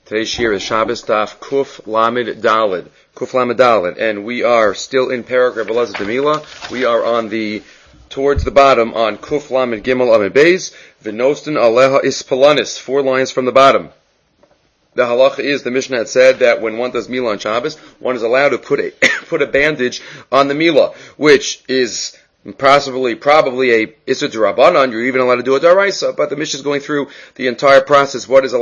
Today's shir is Shabbos Daf Kuf Lamed Daled. Kuf Lamed Daled. And we are still in paragraph Elazar Demila. We are on towards the bottom on Kuf Lamed Gimel Amid Beis. V'nostin Aleha Ispalanis. 4 lines from the bottom. The halacha is, the Mishnah had said that when one does Milah on Shabbos, one is allowed to put a bandage on the Milah, which is probably a Issur D'Rabbanan. You're even allowed to do a D'Oraisa, but the Mishnah is going through the entire process. What is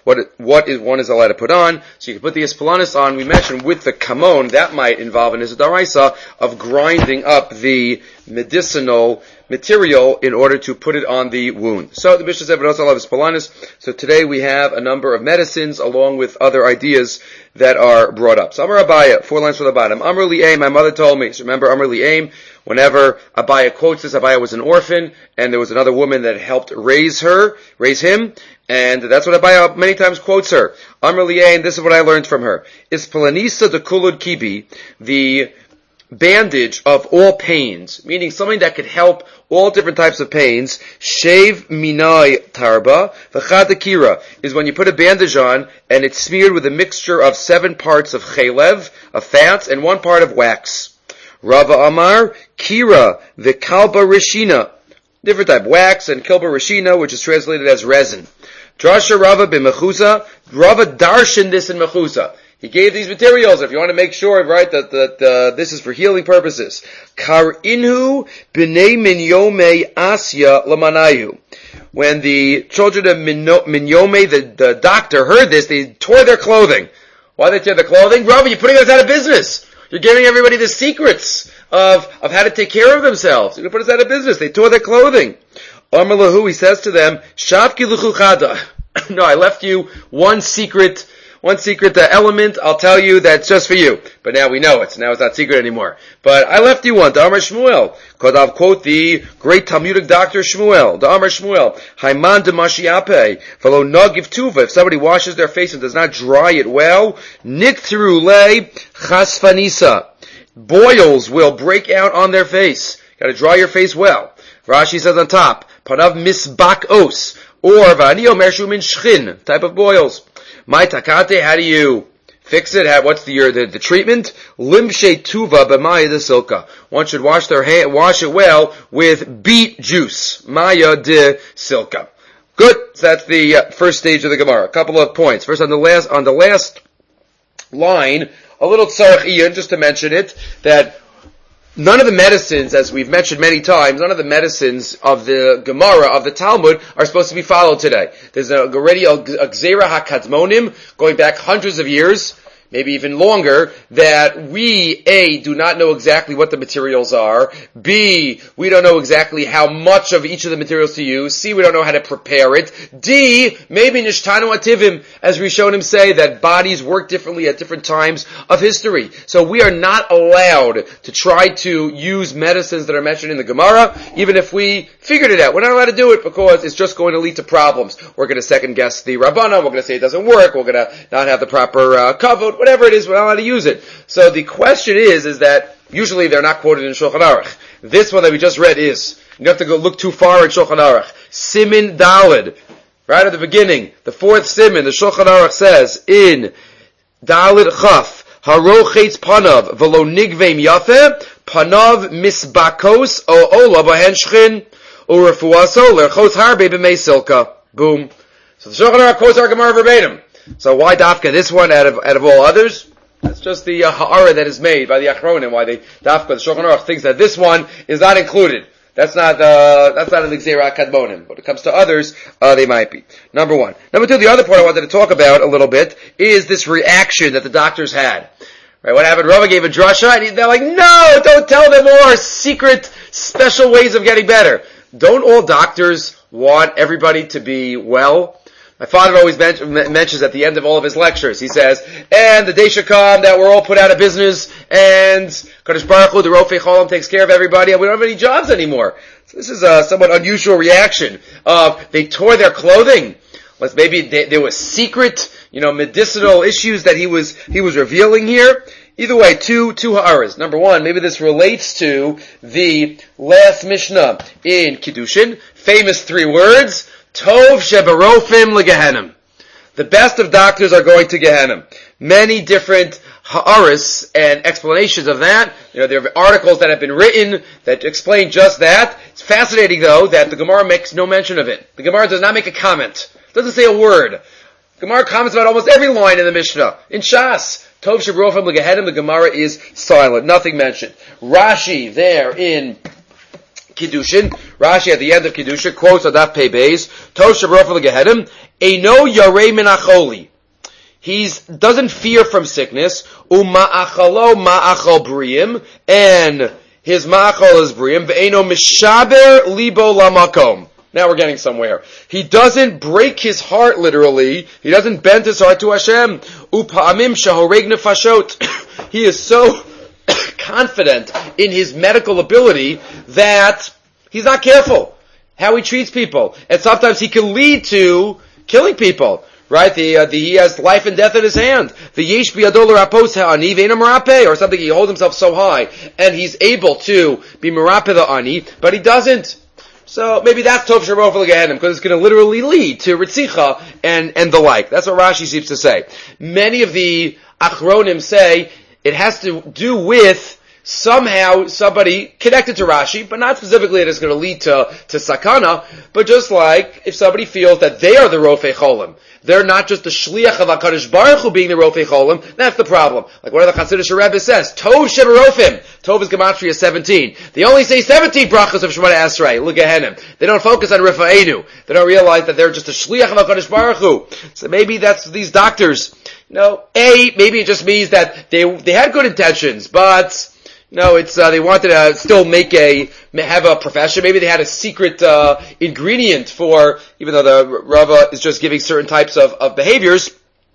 one is allowed to put on? So you can put the Ispalanis on. We mentioned with the Kamon, that might involve an Issur D'Oraisa of grinding up the medicinal material in order to put it on the wound. So the Mishnah said, Ispalanis. So today we have a number of medicines along with other ideas that are brought up. So Amar Abaya, 4 lines from the bottom. Amar Li'aim, my mother told me. So remember Amar Li'aim, whenever Abaya quotes this, Abaya was an orphan, and there was another woman that helped raise him, and that's what Abaya many times quotes her. Amar Li'aim, this is what I learned from her. Ispalanisa de kulud kibi, the bandage of all pains, meaning something that could help all different types of pains. Shave minai tarba v'chadakira is when you put a bandage on and it's smeared with a mixture of 7 parts of chalev, of fats, and 1 part of wax. Rava Amar kira v'kalba rishina, different type, wax and kilba rishina, which is translated as resin. Drasha Rava b'mechusa, Rava darshan this in mechusa. He gave these materials, if you want to make sure, right, that this is for healing purposes. Kar inhu b'nei minyome asya lamanayu. When the children of Minyome, the doctor, heard this, they tore their clothing. Why did they tear their clothing? Rava, you're putting us out of business. You're giving everybody the secrets of how to take care of themselves. You're going to put us out of business. They tore their clothing. Amar lahu, he says to them, Shavki l'chuchada. No, I left you one secret element. I'll tell you that's just for you. But now we know it. So now it's not secret anymore. But I left you one. Da'amar Shmuel. Because I'll quote the great Talmudic doctor Shmuel. Da'amar Shmuel. Haiman demashiape. Velo nagiv tuva. If somebody washes their face and does not dry it well, nikteru le chasfanisa. Boils will break out on their face. Gotta dry your face well. Rashi says on top, panav misbakos. Or v'ani omer shu min shchin. Type of boils. My takate, how do you fix it? What's the treatment? Limshe tuva b'maya de silka. One should wash it well with beet juice. Maya de silka. Good. So that's the first stage of the Gemara. A couple of points. First, on the last line, a little tzarech iyan, just to mention it, that none of the medicines, as we've mentioned many times, none of the medicines of the Gemara, of the Talmud, are supposed to be followed today. There's already a Gzeira HaKadmonim, going back hundreds of years, maybe even longer, that we, A, do not know exactly what the materials are, B, we don't know exactly how much of each of the materials to use, C, we don't know how to prepare it, D, maybe Nishtanu Ativim, as Rishonim say, that bodies work differently at different times of history. So we are not allowed to try to use medicines that are mentioned in the Gemara, even if we figured it out. We're not allowed to do it because it's just going to lead to problems. We're going to second guess the Rabbanan, we're going to say it doesn't work, we're going to not have the proper kavod, whatever it is, we're not allowed to use it. So the question is that usually they're not quoted in Shulchan Aruch. This one that we just read is. You don't have to go look too far in Shulchan Aruch. Simin Daled. Right at the beginning, the 4th Simin, the Shulchan Aruch says in Daled Chaf, Harochetz panav velo nigveim yafe, panav misbakos o ola bahen shchin, o refuaso lerchos harbe b'mei silka. Boom. So the Shulchan Aruch quotes our Gemara verbatim. So why dafka this one out of all others? That's just the ha'ara that is made by the Achronim. Why the Shulchan Aruch thinks that this one is not included. That's not an Gzeira HaKadmonim. When it comes to others, they might be. Number 1. Number 2, the other point I wanted to talk about a little bit is this reaction that the doctors had. Right? What happened? Rava gave a drasha, and they're like, no, don't tell them more secret, special ways of getting better. Don't all doctors want everybody to be well? My father always mentions at the end of all of his lectures, he says, and the day should come that we're all put out of business, and Kadosh Baruch Hu, the Rofei Cholam, takes care of everybody, and we don't have any jobs anymore. So this is a somewhat unusual reaction of, they tore their clothing. Maybe there was secret, medicinal issues that he was revealing here. Either way, two ha'aras. Number 1, maybe this relates to the last Mishnah in Kiddushin, famous 3 words, Tov shebarofim legehenim. The best of doctors are going to Gehenna. Many different ha'aris and explanations of that. There are articles that have been written that explain just that. It's fascinating, though, that the Gemara makes no mention of it. The Gemara does not make a comment. It doesn't say a word. Gemara comments about almost every line in the Mishnah. In Shas, Tov Shebrofim L'Gehenim, the Gemara is silent. Nothing mentioned. Rashi, there in Kiddushin, Rashi at the end of Kiddushin, quotes Adaf Pei Beis, Tov Shebrofim L'Gehenim, Eino Yarei Min Acholi. He doesn't fear from sickness, Uma'achalo Ma'achal Briim, and his Ma'achal is Briim, Ve'eno Mishaber Libo Lamakom. Now we're getting somewhere. He doesn't break his heart literally. He doesn't bend his heart to Hashem. Upa'amim shahoreg nefashot. He is so confident in his medical ability that he's not careful how he treats people. And sometimes he can lead to killing people. Right? He has life and death in his hand. The yesh biyadol rapos ha'ani ve'ena merape, or something. He holds himself so high, and he's able to be merape the ani, but he doesn't. So maybe that's Tov Shebrofim L'Gehenim, because it's going to literally lead to Ritzicha and the like. That's what Rashi seems to say. Many of the Achronim say it has to do with somehow somebody connected to Rashi, but not specifically that it's going to lead to Sakana, but just like if somebody feels that they are the Rofei Cholim. They're not just the shliach of HaKadosh Baruch Hu being the Rofei Cholim. That's the problem. Like what the Chassidish Rebbe says, Tov Sheberofim. Tov is Gematria 17. They only say 17 brachas of Shemona Esrei, L'Gehenim. They don't focus on Rifa'enu. They don't realize that they're just a shliach of HaKadosh Baruch Hu. So maybe that's these doctors. Maybe it just means that they had good intentions, but they wanted to still have a profession. Maybe they had a secret ingredient for, even though the Rava is just giving certain types of behaviors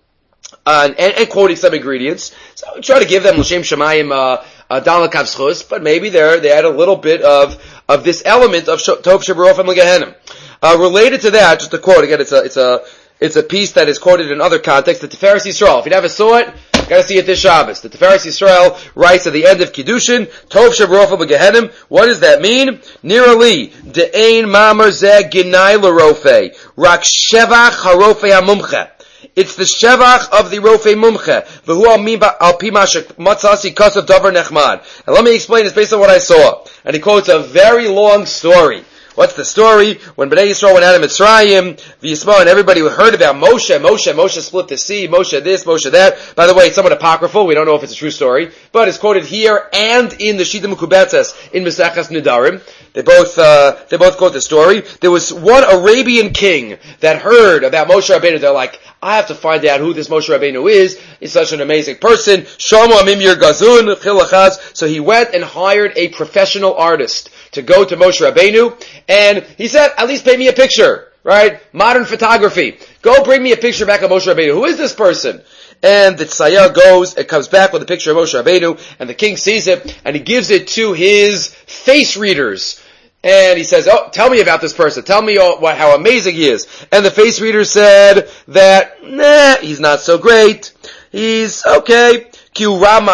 and quoting some ingredients. So try to give them l'shem shamayim dal l'kav zchus, but maybe they had a little bit of this element of Tov Sheberofim L'Gehenim. Related to that, just a quote again. It's a piece that is quoted in other contexts. The Tiferes Yisrael. If you never saw it, gotta see it this Shabbos. The Tiferes Yisrael writes at the end of Kiddushin, Tov Sheberofim L'Gehenim. What does that mean? Nirali, De'ein Mamar Zeh Ginai L'Rofei, Rak Shevach HaRofei HaMumche. It's the Shevach of the Rofei Mumche. V'hu al pima shematzasi kasav davar nechmad. And let me explain this based on what I saw. And he quotes a very long story. What's the story? When Bnei Yisrael went out of Mitzrayim, V'Yisrael and everybody heard about Moshe split the sea, Moshe this, Moshe that. By the way, it's somewhat apocryphal. We don't know if it's a true story. But it's quoted here and in the Shita Mekubetzes in Mesechas Nedarim. They both quote the story. There was one Arabian king that heard about Moshe Rabbeinu. They're like, I have to find out who this Moshe Rabbeinu is. He's such an amazing person. Shlomo Amimir Gazun, Chilachaz. So he went and hired a professional artist to go to Moshe Rabbeinu, and he said, at least pay me a picture, right? Modern photography. Go bring me a picture back of Moshe Rabbeinu. Who is this person? And the Tzayyar goes and comes back with a picture of Moshe Rabbeinu, and the king sees it, and he gives it to his face readers. And he says, tell me about this person. Tell me how amazing he is. And the face reader said that, he's not so great. He's okay. He has a lot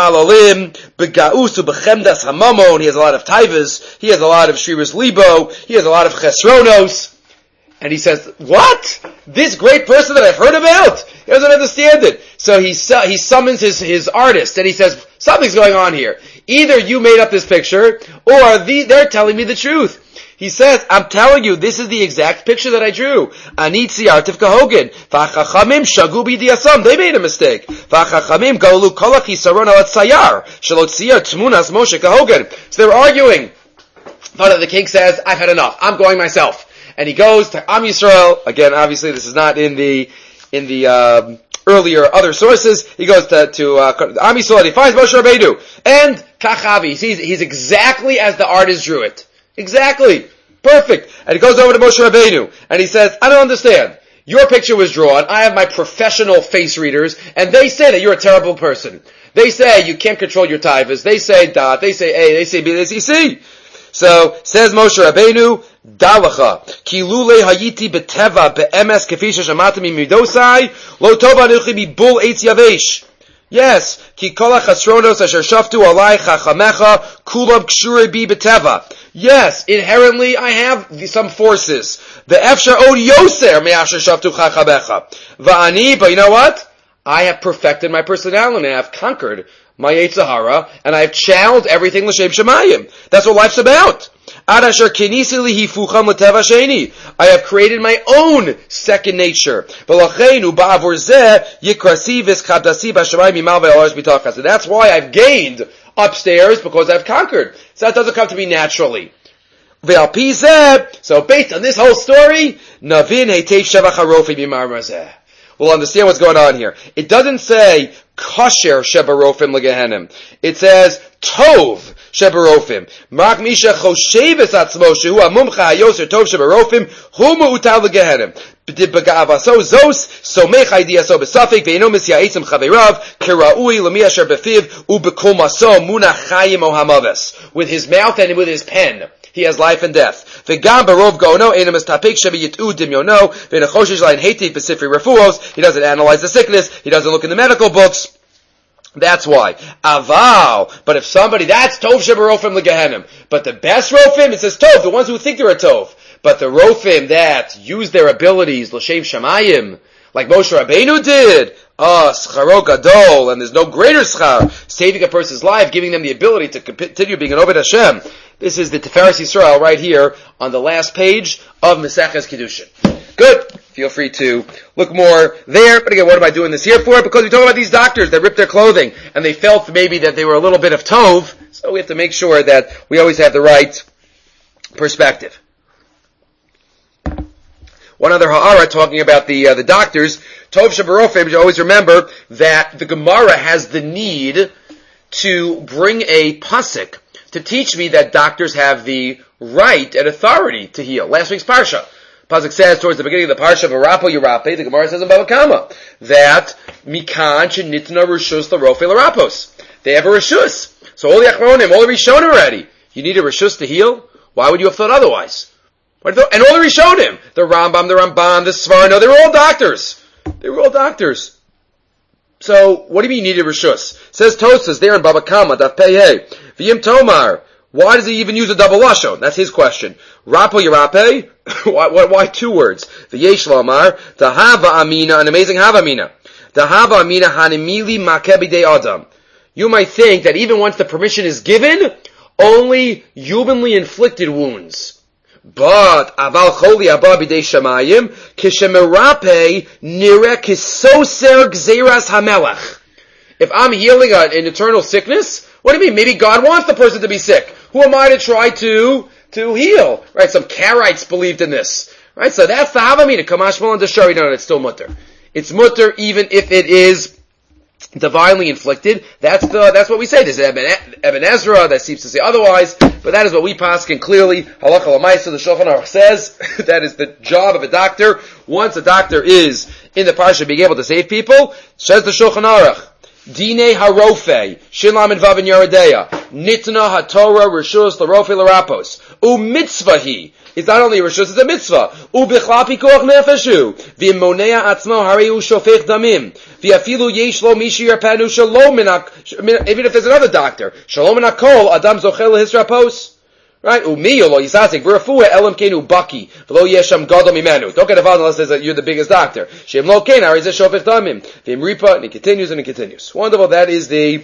of taivas. He has a lot of shriras libo. He has a lot of chesronos. And he says, what? This great person that I've heard about? He doesn't understand it. So he summons his artist, and he says, something's going on here. Either you made up this picture, or they're telling me the truth. He says, I'm telling you, this is the exact picture that I drew. Anit tziyartiv kahogen. V'achachamim shagu b'diyasam. They made a mistake. V'achachamim gaulu kolach yisaron al tzayar. Shelo tziyar tmunas Moshe kahogen. So they're arguing. But the king says, I've had enough. I'm going myself. And he goes to Am Yisrael. Again, obviously, this is not in the earlier other sources. He goes to Am Yisrael. He finds Moshe Rabbeinu. And kachavi. He's exactly as the artist drew it. Exactly. Perfect. And he goes over to Moshe Rabbeinu, and he says, I don't understand. Your picture was drawn, I have my professional face readers, and they say that you're a terrible person. They say you can't control your taivas. They say dot, they say A, they say B, they say C. So, says Moshe Rabbeinu, Dalacha, ki lule hayiti beteva be'emes kefisha shamatim imidosai, lo tova nuchi mi bul eitz yavesh. Yes, ki kol hachasronos asher shaftu alai chachamecha kulam kshurei bi beteva. Yes, inherently I have some forces. The efshar od yoser me asher shaftu chachamecha. Va'ani, but you know what? I have perfected my personality and I have conquered my Yetzer Hara and I have channeled everything l'shem shemayim. That's what life's about. I have created my own second nature. So that's why I've gained upstairs, because I've conquered. So that doesn't come to me naturally. So based on this whole story, we'll understand what's going on here. It doesn't say kosher shebarofim legehenim. It says tov shebarofim. Mak misha chosheves atzmo shehu amumcha hayoser tov shebarofim hu meutal legehenim. B'ga'avaso zos somech haidiyaso besafik ve'eno misya'itzim chaverav keraui lemi asher befiv u'bekol maso munach chayim o hamaves. With his mouth and with his pen, he has life and death. He doesn't analyze the sickness. He doesn't look in the medical books. That's why. Aval. But if somebody, that's Tov Shebarofim Legehenim. But the best Rofim, it says Tov, the ones who think they're a Tov. But the Rofim that use their abilities, L'Shem Shamayim, like Moshe Rabbeinu did, Scharo Gadol, and there's no greater schar, saving a person's life, giving them the ability to continue being an Oved Hashem. This is the Tiferes Yisrael right here on the last page of Maseches Kiddushin. Good. Feel free to look more there. But again, what am I doing this here for? Because we talk about these doctors that ripped their clothing and they felt maybe that they were a little bit of tov. So we have to make sure that we always have the right perspective. One other ha'ara talking about the doctors. Tov Shebarofim, you always remember that the Gemara has the need to bring a pasuk to teach me that doctors have the right and authority to heal. Last week's parsha. Pasuk says towards the beginning of the parsha, V'rapo Yirape, the Gemara says in Bava Kama, that Mikan Shenitna Rishus L'Rofe L'Rapos. They have a Rishus. So all the Achronim, all the Rishonim already. You need a Rishus to heal? Why would you have thought otherwise? And all the Rishonim, the Rambam, the Svar, no, they were all doctors. They were all doctors. So, what do you mean you need a Rishus? Says Tosas there in Bava Kama, Daf Pei Hey, V'yim Tomar, why does he even use a double lashon? That's his question. Rapo Yirape? Why two words? V'yesh lomar, Tahava Amina, an amazing Hava Amina. Tahava Amina hanimili makebidei adam. You might think that even once the permission is given, only humanly inflicted wounds. But aval choli abba bidei shamayim kishemerape nire kisoser gzeras hamelach. If I'm healing an eternal sickness, what do you mean? Maybe God wants the person to be sick. Who am I to try to heal? Right? Some Karaites believed in this. Right? So that's the Havamina. Kamashmal and Deshari. No, it's still mutter. It's mutter even if it is divinely inflicted. That's what we say. There's Eben Ezra that seems to say otherwise, but that is what we paskin clearly. Halacha l'maisa, the Shulchan Aruch says that is the job of a doctor. Once a doctor is in the parsha being able to save people, says the Shulchan Aruch, Dine harofe, Shinlam and Vav and Yeredeya, Nitna haTorah Rishus l'Rofe l'Rapos, Mitzvahi. It's not only a Rishus, it's a mitzvah. Ubichlal pikuach nefeshu, V'monea atzmo harei shofech damim, V'afilu yesh lo mishi yarpanu shalom minak, even if there's another doctor, shalom minakol, Adam zochel hisrapos. Right? Umi lo yisasik v'rafua elam kenu baki v'lo yesham gadol mimenu. Don't get involved unless that you're the biggest doctor. Shem lo ken harizeh shofech damim. V'im ripa, and it continues and it continues. Wonderful. That is the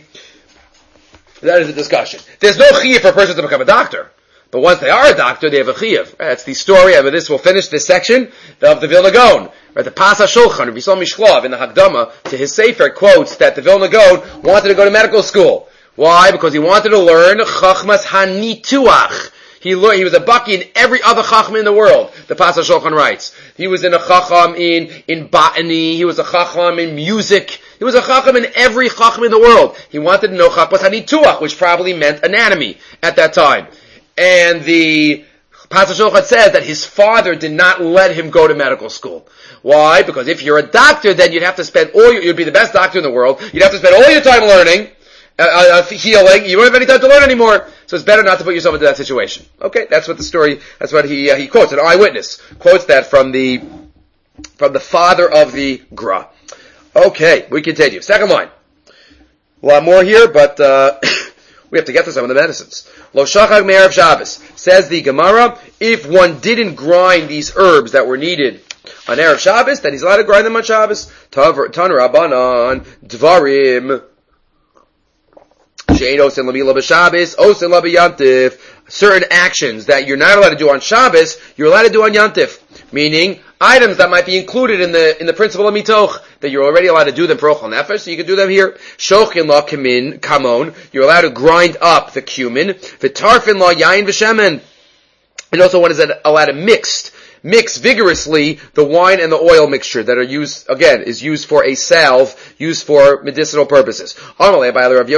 discussion. There's no chiyuv for a person to become a doctor. But once they are a doctor, they have a chiyuv. That's the story. With this, we'll finish this section of the Vilna Gaon. Right? The Pas HaShulchan, Rabbi Yisrael Mishlov, in the Hagdama to his Sefer, quotes that the Vilna Gaon wanted to go to medical school. Why? Because he wanted to learn Chachmas HaNituach. He was a baki in every other Chacham in the world. The Pas HaShulchan writes. He was in a Chacham in botany. He was a Chacham in music. He was a Chacham in every Chacham in the world. He wanted to know Chachmas HaNituach, which probably meant anatomy at that time. And the Pas HaShulchan says that his father did not let him go to medical school. Why? Because if you're a doctor, then you'd have to spend you'd be the best doctor in the world. You'd have to spend all your time learning. Healing, you don't have any time to learn anymore, so it's better not to put yourself into that situation. Okay, that's what he quotes. An eyewitness quotes that from the father of the Gra. Okay, we continue. Second line. A lot more here, but we have to get to some of the medicines. Lo shachag me'erev Shabbos. Says the Gemara, if one didn't grind these herbs that were needed on Erev Shabbos, then he's allowed to grind them on Shabbos. Tan Rabbanan Dvarim She'ein Osin Lamila b'Shabbos, Osin La b'Yantif. Certain actions that you're not allowed to do on Shabbos, you're allowed to do on Yantif. Meaning, items that might be included in the principle of mitoch, that you're already allowed to do them for ochel nefesh, so you can do them here. Shochin la kamon, you're allowed to grind up the cumin. V'tarfin la yain v'shemen. And also one is allowed to mix vigorously the wine and the oil mixture that are used, again, is used for a salve, used for medicinal purposes. Why on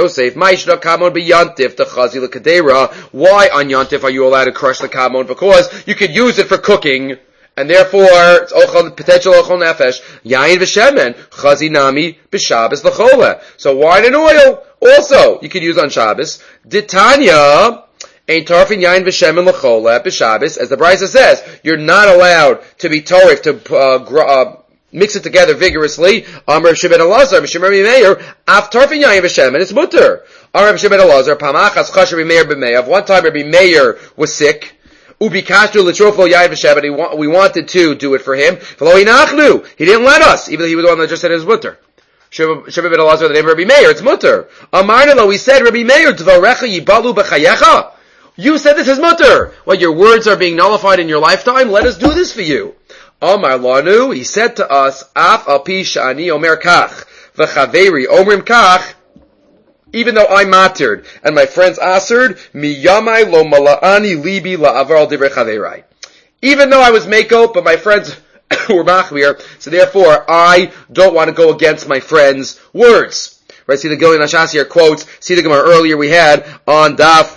Yantif are you allowed to crush the kamon? Because you could use it for cooking, and therefore, it's potential ochel nefesh. Yain v'shemen, chazi nami b'Shabbos l'chola. So wine and oil, also, you could use on Shabbos. Ditanya, ein tarfin yain v'shemen l'chola b'Shabbos, as the Brisa says, you're not allowed to be torif, to mix it together vigorously. Amar Shebet Elazar, Mishim Rabbi Meir, af tarfin yain v'shemen, it's mutter. Amar Shebet Elazar, pamachas chash Rabbi Meir b'Meir. One time Rabbi Meir was sick. Ubikashtu l'trofo yain v'shemen, we wanted to do it for him. V'lo hinachnu, he didn't let us, even though he was the one that just said it was mutter. Shebet Elazar, the name of Rabbi Meir, it's mutter. Amarna, we said, Rabbi Meir, dvarecha yibalu b'chayecha. You said this is mutter. What, your words are being nullified in your lifetime? Let us do this for you. Amar lanu, he said to us, af al pi shani omer kach, v'chaveri omrim kach, even though I mattered, and my friends asered, miyamai lo mala'ani libi la'avar al divrei chaverai. Even though I was mako, but my friends were machmir, so therefore I don't want to go against my friends' words. Right, see the Gilei Nashas here quotes, see the Gemara earlier we had on Daf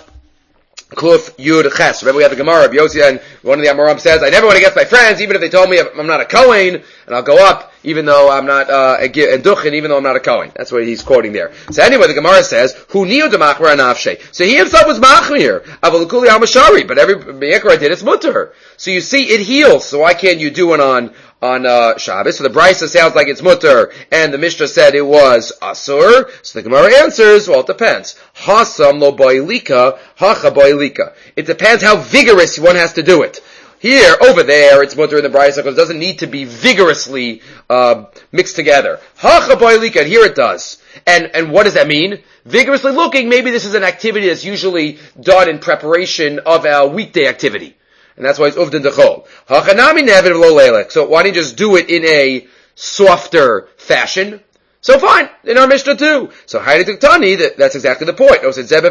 Kuf Yud Ches. Remember we had the Gemara of Yossi, and one of the Amoram says, I never went against my friends, even if they told me I'm not a Kohen, and I'll go up, even though I'm not a Duchen, even though I'm not a Kohen. That's what he's quoting there. So anyway, the Gemara says, Hu niyo demachmer anafshe. So he himself was machmir, avalukuli al-mashari, but every Me'ikra did, it's mutter. So you see, it heals, so why can't you do it on Shabbos? So the Brisa sounds like it's mutter, and the Mishnah said it was asur. So the Gemara answers, well, it depends. Hasam lo boilika, hacha boilika. It depends how vigorous one has to do it. Here, over there, it's mutter in the Brisa because it doesn't need to be vigorously mixed together. Hacha boilika, and here it does. And what does that mean? Vigorously looking, maybe this is an activity that's usually done in preparation of a weekday activity. And that's why it's uvdin dechol. Hachanami nevin v'lo leilek. So why don't you just do it in a softer fashion? So fine, in our Mishnah too. So Hayri Tuktani, that's exactly the point.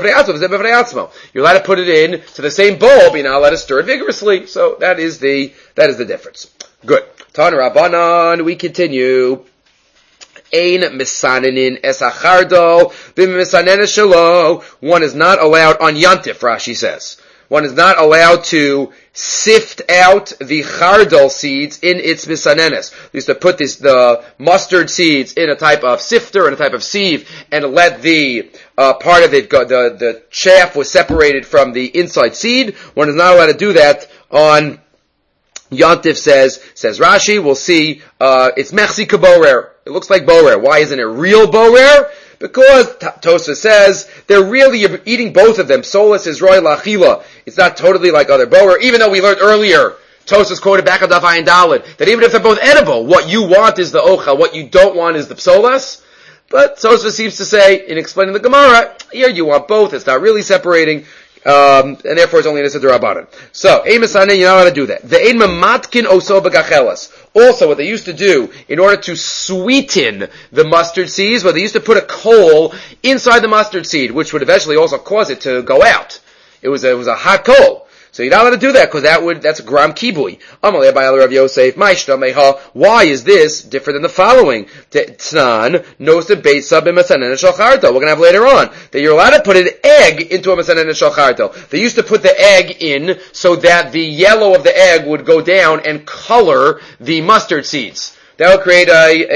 You're allowed to put it in to the same bowl, but you're not allowed to stir it vigorously. So that is the difference. Good. Tan Rabbanan, we continue. Ein misanenin es achardo, b'm misanen es shelo. One is not allowed on Yantif, Rashi says. One is not allowed to sift out the chardal seeds in its misanenes. They used to put the mustard seeds in a type of sifter and a type of sieve and let the part of it go, the chaff was separated from the inside seed. One is not allowed to do that on Yantif, says Rashi. We'll see, it's mechsi kaborer. It looks like borer. Why isn't it real borer? Because Tosfos says they're really eating both of them. Solus is roy lachila. It's not totally like other borer, even though we learned earlier, Tosfos quoted back on Daf Ayin Daled, that even if they're both edible, what you want is the ochel, what you don't want is the psolas. But Tosfos seems to say, in explaining the Gemara, here you want both, it's not really separating, and therefore it's only an Issa D'Rabbanan. So, Ein Misanen, you're not allowed to do that. The Ein Mamatkin Oso B'Gachelas. Also, what they used to do, in order to sweeten the mustard seeds, they used to put a coal inside the mustard seed, which would eventually also cause it to go out. It was a hot coal. So you're not allowed to do that, because that's a gram kibui. Amalei by Rav Yosef, Ma'ishta meha. Why is this different than the following? T'nan, nosim beitza b'masanen shalcharto. We're gonna have later on, that you're allowed to put an egg into a masanen shalcharto. They used to put the egg in, so that the yellow of the egg would go down and color the mustard seeds. That would create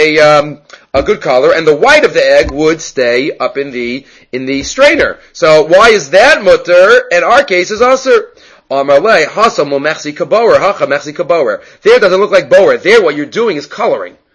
a good color, and the white of the egg would stay up in the strainer. So why is that mutter, and our case is asur? There it doesn't look like bower. There what you're doing is coloring.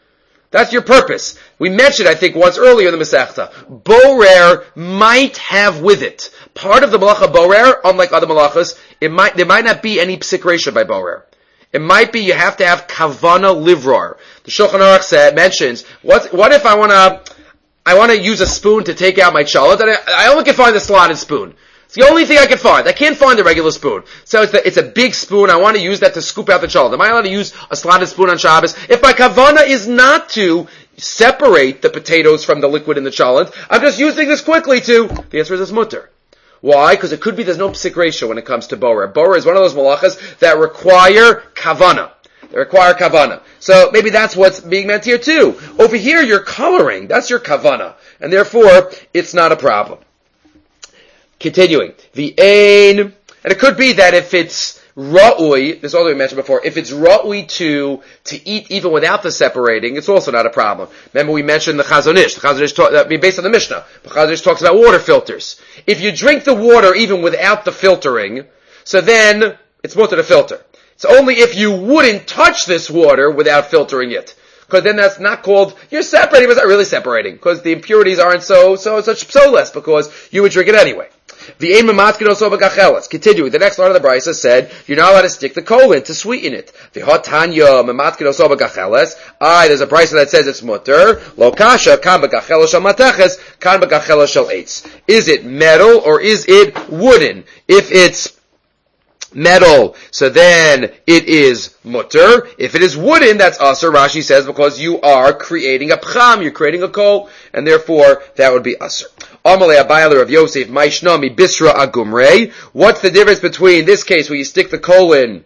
That's your purpose. We mentioned, I think, once earlier in the Masechta, borer might have with it. Part of the malacha borer, unlike other malachas, there might not be any psik reisha by borer. It might be you have to have kavana livror. The Shulchan Aruch mentions, what if I want to use a spoon to take out my challah, and I only can find the slotted spoon. It's the only thing I can find. I can't find a regular spoon. So it's a big spoon. I want to use that to scoop out the challah. Am I allowed to use a slotted spoon on Shabbos? If my kavana is not to separate the potatoes from the liquid in the challah, I'm just using this quickly to, the answer is it's mutter. Why? Because it could be there's no psik ratio when it comes to borer. Borer is one of those malachas that require kavana. They require kavana. So maybe that's what's being meant here too. Over here you're coloring. That's your kavana. And therefore, it's not a problem. Continuing. And it could be that if it's ra'ui, this is all we mentioned before, if it's ra'ui to eat even without the separating, it's also not a problem. Remember we mentioned the Chazon Ish. The Chazon Ish based on the Mishnah. The Chazon Ish talks about water filters. If you drink the water even without the filtering, so then it's mutter to filter. It's only if you wouldn't touch this water without filtering it. Because then that's not called, you're separating, but it's not really separating. Because the impurities aren't such psoles, because you would drink it anyway. The aim mamatkin also b'gacheles. Continuing, the next line of the brisa said, you're not allowed to stick the coal in to sweeten it. The hot tanya mamatkin also b'gacheles. There's a brisa that says it's mutter. Lo kasha kan b'gacheles shel mateches, kan b'gacheles shel eitz. Is it metal or is it wooden? If it's metal, so then it is mutter. If it is wooden, that's asur, Rashi says, because you are creating a pcham, you're creating a coal, and therefore that would be asur. Amalei Abayler of Yosef, Maishnami Bisra Agumrei. What's the difference between this case where you stick the coal in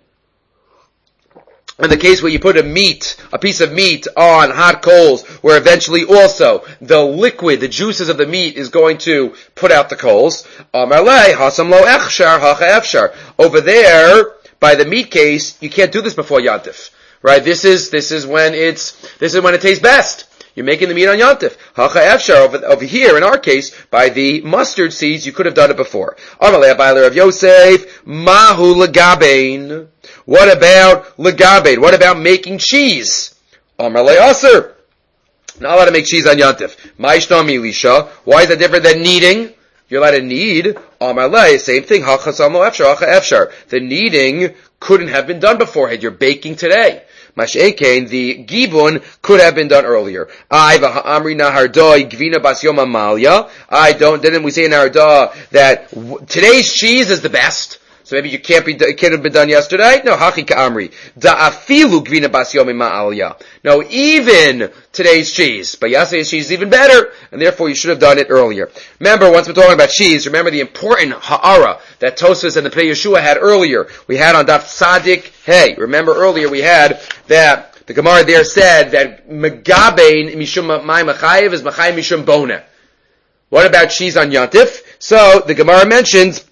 and the case where you put a piece of meat on hot coals, where eventually also the liquid, the juices of the meat is going to put out the coals? Amalei Hasam Lo Echshar Hacha Efshar. Over there, by the meat case, you can't do this before Yantif. Right? This is when it tastes best. You're making the meat on Yantif. Hacha Efshar, over here, in our case, by the mustard seeds, you could have done it before. Amalei Abayler of Yosef, Mahu Legabein. What about Legabein? What about making cheese? Amalei Aser. Not allowed to make cheese on Yantif. Ma'ishtam Elisha. Why is that different than kneading? You're allowed to knead. Amalei, same thing. Hacha Samo Efshar, Hacha Efshar. The kneading couldn't have been done beforehand. You're baking today. Mash'ekein, the gibun could have been done earlier. Didn't we say in Hardah that today's cheese is the best? So maybe it can't have been done yesterday? No, hachi ka'amri. Da'afilu gvina bas yomim ma'alya. No, even today's cheese. But yesterday's cheese is even better, and therefore you should have done it earlier. Remember, once we're talking about cheese, remember the important ha'ara that Tosfos and the Pnei Yeshua had earlier. We had on Daf Tzadik Hey. Remember earlier we had that the Gemara there said that megabein mishum ma'ay machayev is machayev mishum bona. What about cheese on Yantif? So the Gemara mentions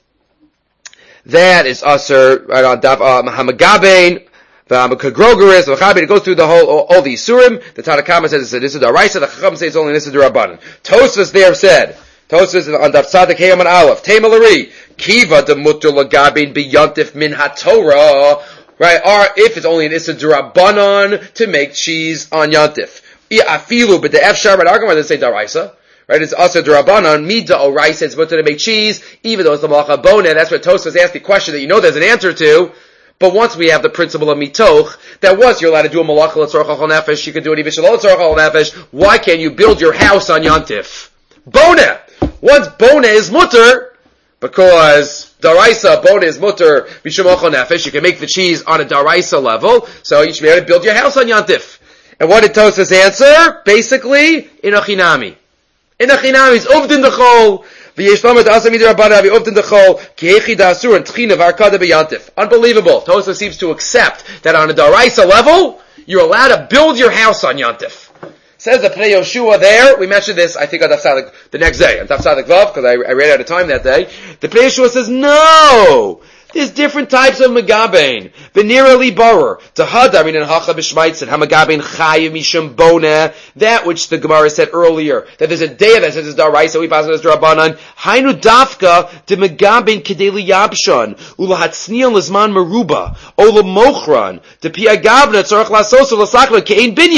that is asur right on Daf Hamagabein, V'Hamagrogeris, V'Chabin. It goes through all the Isurim. The Tanakama says it's a Daraisa. The Chacham says it's only an Issa D'Rabbanan. Tosfos there said, Tosfos on Daf Tzadik Hey Amud Aleph, Tema Lari, Kiva de Mutter Lagabein B'Yantif Min HaTorah. Right? Or if it's only an Issa D'Rabbanan to make cheese on Yantif. Afilu b'de Efshar, but our Gemara doesn't say Daraisa. Right, it's also D'Rabbanan, Mida Oraisa, it's supposed to make cheese, even though it's the Malacha Bona. That's what Tosfos asked the question that you know there's an answer to. But once we have the principle of Mitoch, that was you're allowed to do a Malacha L'tzorach Chol Nefesh, you can do an Ibishal L'tzorach Chol Nefesh, why can't you build your house on Yantif? Bona! Once Bona is mutter, because Daraisa, Bona is mutter, Mishum Chol Nefesh, you can make the cheese on a Daraisa level, so you should be able to build your house on Yantif. And what did Tosfos answer? Basically, in Achinami. In Achinami, it's uvdin dechol. V'yeshlamad asami d'Rabbanan v'uvdin dechol ki'echi da'asur and tchina v'arkada b'yantif. Unbelievable. Tosfos seems to accept that on a daraisa level, you're allowed to build your house on Yantif. Says the Pnei Yoshua there. We mentioned this, I think, on Daf Tzadik the next day, on Daf Tzadik Vav, because I ran out of time that day. The Pnei Yoshua says, no! There's different types of megabein. V'nirali barer. Tahadarin and hacha b'shmaitzin. Hamagabein chayiv mishum boneh. That which the Gemara said earlier, that there's a day that says it's daraisa, we pass it as D'Rabbanan. Hainu dafka de megabein kedeli yabshan. Ulahatzniel lizman meruba. Ola mochran. De piagavna tzorach lasoso lasakla ke'ein binyan.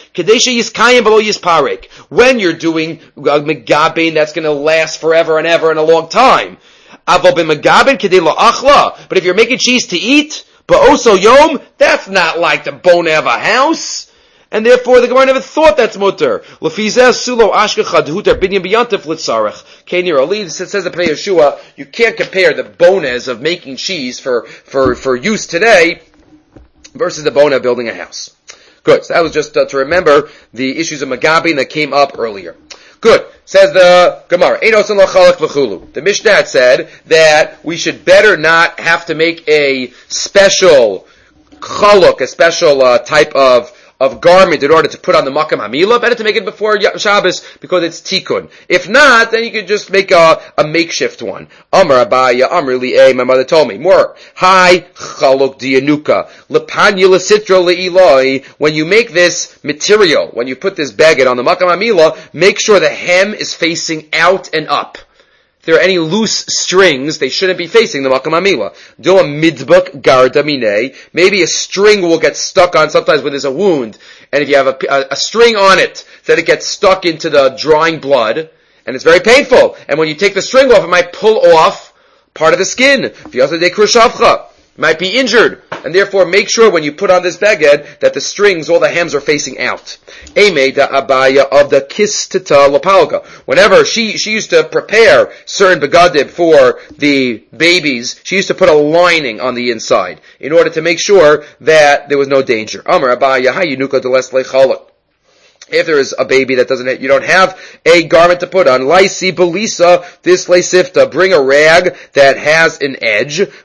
Kadesha yiskayim below yisparek. When you're doing megabein, that's going to last forever and ever and a long time. Aval b'megabein kadei la'achla. But if you're making cheese to eat, but also yom, that's not like the bone of a house. And therefore, the Gemara never thought that's mutter. Lefizeh sulo ashka chadhuter binyan biyantif litzarech. Kenir Ali says the Pnei Yeshua, you can't compare the bones of making cheese for use today versus the bone of building a house. Good. So that was just to remember the issues of Megabein that came up earlier. Good. Says the Gemara, the Mishnah said that we should better not have to make a special chaluk, a special type of garment in order to put on the Makam Hamila. Better to make it before Shabbos because it's Tikkun. If not, then you could just make a makeshift one. Amar Abaya, Amr Li'eh, my mother told me. More. Hi, Chaluk Dianuka. Lepanya Lesitra Le'iloi. When you make this material, when you put this baguette on the Makam Hamila, make sure the hem is facing out and up. If there are any loose strings, they shouldn't be facing the Makam Hamila. Do a midbuk gardamine. Maybe a string will get stuck on sometimes when there's a wound. And if you have a string on it, then it gets stuck into the drying blood. And it's very painful. And when you take the string off, it might pull off part of the skin. You might be injured. And therefore make sure when you put on this baguette that the strings, all the hems are facing out. Eme da abaya of the kistita lapalga. Whenever she used to prepare certain begadim for the babies, she used to put a lining on the inside in order to make sure that there was no danger. Amar abaya hayunuka deles lechalak. If there is a baby that you don't have a garment to put on, laisi belisa, this leisifta, bring a rag that has an edge, and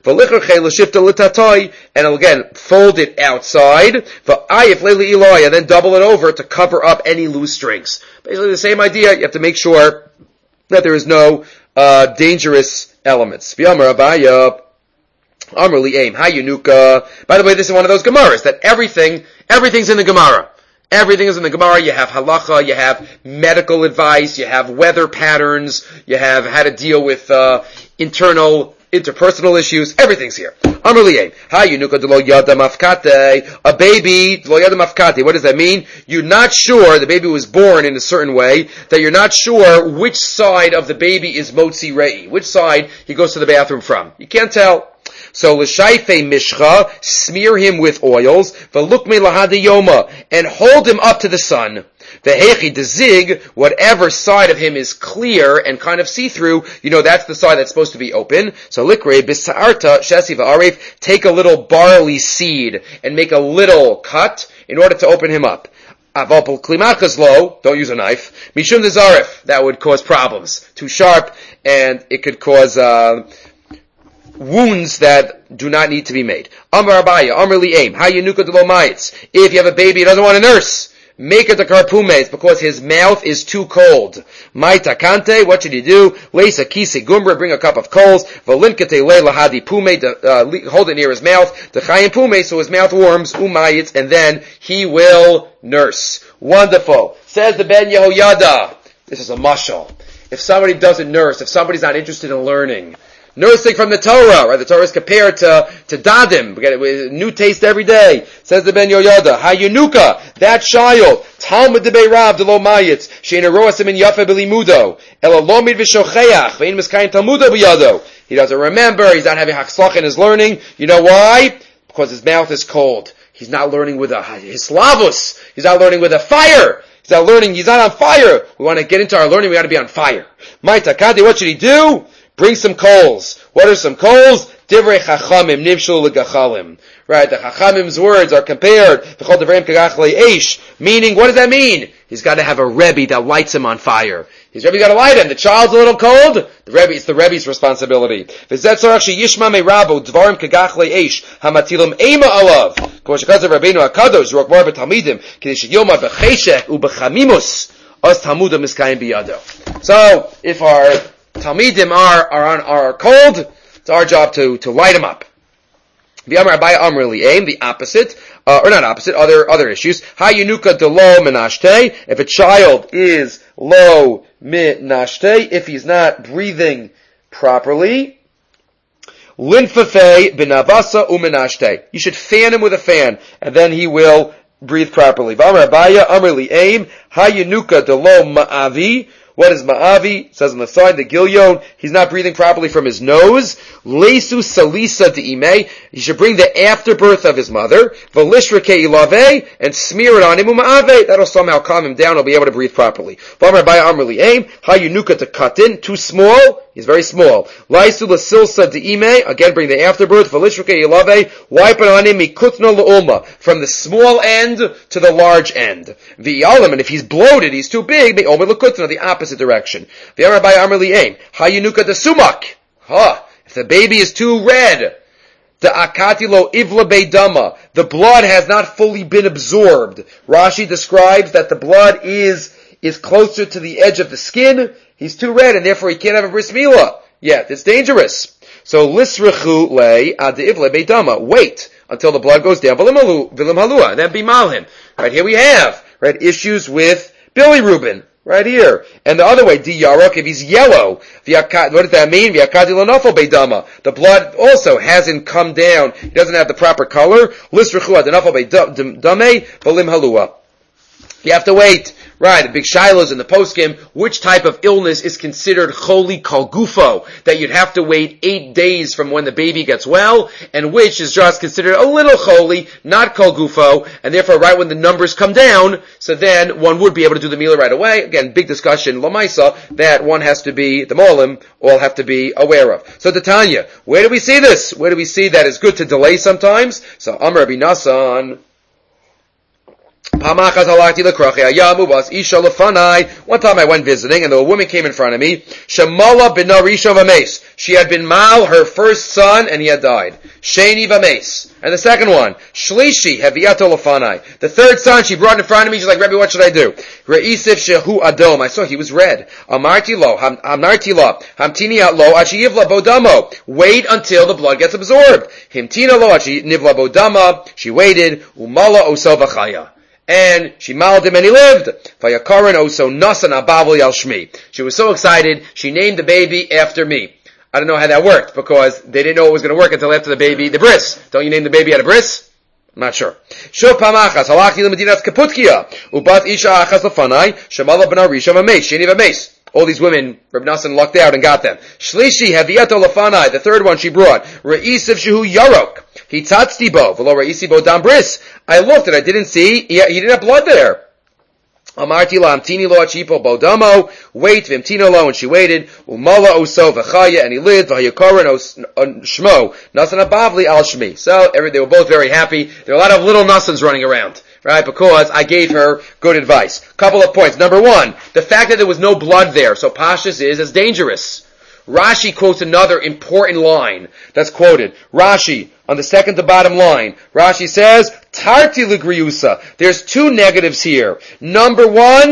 again, fold it outside, and then double it over to cover up any loose strings. Basically the same idea, you have to make sure that there is no dangerous elements. By the way, this is one of those Gemaras, that everything's in the Gemara. Everything is in the Gemara. You have halacha, you have medical advice, you have weather patterns, you have how to deal with interpersonal issues. Everything's here. A baby, lo yada mafkate. What does that mean? You're not sure, the baby was born in a certain way, that you're not sure which side of the baby is motzi rei, which side he goes to the bathroom from. You can't tell. So l'shayfei mishcha, smear him with oils, v'lukme lahadiyoma, and hold him up to the sun. V'hechi dezig, whatever side of him is clear and kind of see-through, that's the side that's supposed to be open. So likre bisarta shesi v'aref, take a little barley seed and make a little cut in order to open him up. Avapol klimakas lo, don't use a knife. Mishum dezaref, that would cause problems. Too sharp, and it could cause wounds that do not need to be made. Amar Abaya, Amar Li'aim, Hayanuka delo mayitz. If you have a baby who doesn't want to nurse, make it a karpumes because his mouth is too cold. Maita kante, what should you do? Leisa kise gumbra, bring a cup of coals. Valinkate le lahadi pume, hold it near his mouth. Techayim pume, so his mouth warms. Umayitz, and then he will nurse. Wonderful. Says the Ben Yehoyada. This is a mashal. If somebody doesn't nurse, if somebody's not interested in learning, nursing from the Torah, right? The Torah is compared to dadim. We get a new taste every day. Says the Ben Yoyada, Hayunuka, that child, Talmud debei Rav de lo mayitz, she'ena roasim in yafe belimudo, ela lomid v'shocheach, ve'in miskayim talmudo b'yado. He doesn't remember, he's not having hakslach in his learning. You know why? Because his mouth is cold. He's not learning with his slavus. He's not learning with a fire. He's not on fire. We want to get into our learning, we got to be on fire. Maita kadi, what should he do? Bring some coals. What are some coals? Divrei chachamim nivshul legachalim. Right, the chachamim's words are compared. Meaning, what does that mean? He's got to have a rebbe that lights him on fire. His rebbe's got to light him. The child's a little cold. It's the rebbe's responsibility. So, if our Talmidim are cold, it's our job to light them up. The opposite, or not opposite, other issues. Hayunuka de lo menashte, if a child is lo menashte, if he's not breathing properly, linfafe benavasa umenashte. You should fan him with a fan, and then he will breathe properly. V'amar Abaya, Amar li aim, hayanuka de lo ma'avi. What is ma'avi? It says on the side, the gilyon, he's not breathing properly from his nose. Leisu salisa de'imei, he should bring the afterbirth of his mother. V'lishrake ilave, and smear it on him, ma'ave, that'll somehow calm him down, he'll be able to breathe properly. V'amar Abaya Amar li aim, hayunuka to katin, too small, he's very small. Leisu lasilsa de'imei, again bring the afterbirth. V'lishrake ilave, wipe it on him, mikutno le'ulma, from the small end to the large end. V'yalim, and if he's bloated, he's too big, me'omer lekutno, the opposite direction. V'amar Abaya Amar li aim, hayunuka de sumak. If the baby is too red, the akatilo ivla beidama, the blood has not fully been absorbed. Rashi describes that the blood is closer to the edge of the skin. He's too red, and therefore he can't have a bris milah yet. It's dangerous. So lisrechu le ad ivla beidama. Wait until the blood goes down. Vilim halua, and then bimal him. Right here we have issues with bilirubin. Right here. And the other way, di yarok, if he's yellow, what does that mean? The blood also hasn't come down. He doesn't have the proper color. Lisrechu adenafal beidame, balim halua. You have to wait. Right, the big shilohs in the poskim, which type of illness is considered choli kol gufo, that you'd have to wait 8 days from when the baby gets well, and which is just considered a little choli, not kol gufo, and therefore right when the numbers come down, so then one would be able to do the milah right away. Again, big discussion, lamaisa, that one has to be, the molim, all have to be aware of. So Tanya, where do we see this? Where do we see that it's good to delay sometimes? So Amar Rabbi Nasan, one time I went visiting, and a woman came in front of me. Shemala b'na rishon v'meis. She had been mal, her first son, and he had died. Sheni v'meis. And the second one, Shlishi heviato lefanai. The third son she brought in front of me. She's like, Rebbe, what should I do? Re'isif shehu adom. I saw he was red. Amarti lo, hamnarti lo, hamtini lo, ashi yivla bodamo. Wait until the blood gets absorbed. Himtina lo, ashi nivla bodama. She waited. Umala oso v'chaya. And she maled him and he lived. Vayakaran oso nasan abavli al shmi. She was so excited, she named the baby after me. I don't know how that worked, because they didn't know it was going to work until after the baby, the bris. Don't you name the baby at a bris? I'm not sure. Shov pamachas, halachti l'medinat kaputkia, ubat isha achas lefanai, shemala b'na risha v'meis, sheni v'meis. All these women, Reb Nassan lucked out and got them. Shlishi heviato lefanai, the third one she brought. Re'isiv shehu yarok. Hitzatzti bo, v'lo re'isi bo dam bris. I looked and I didn't see, he didn't have blood there. Amarti la amtini lo achipo bodamo. Wait, v'imtino lo, and she waited. Umala oso v'chaya, and he lived. V'hayakoran shmo. Nasan abavli al shmi. So, they were both very happy. There were a lot of little Nassans running around. Right, because I gave her good advice. Couple of points. Number one, the fact that there was no blood there, so pashtus is as dangerous. Rashi quotes another important line that's quoted. Rashi, on the second to bottom line, Rashi says, Tarti l'griyusa. There's two negatives here. Number one,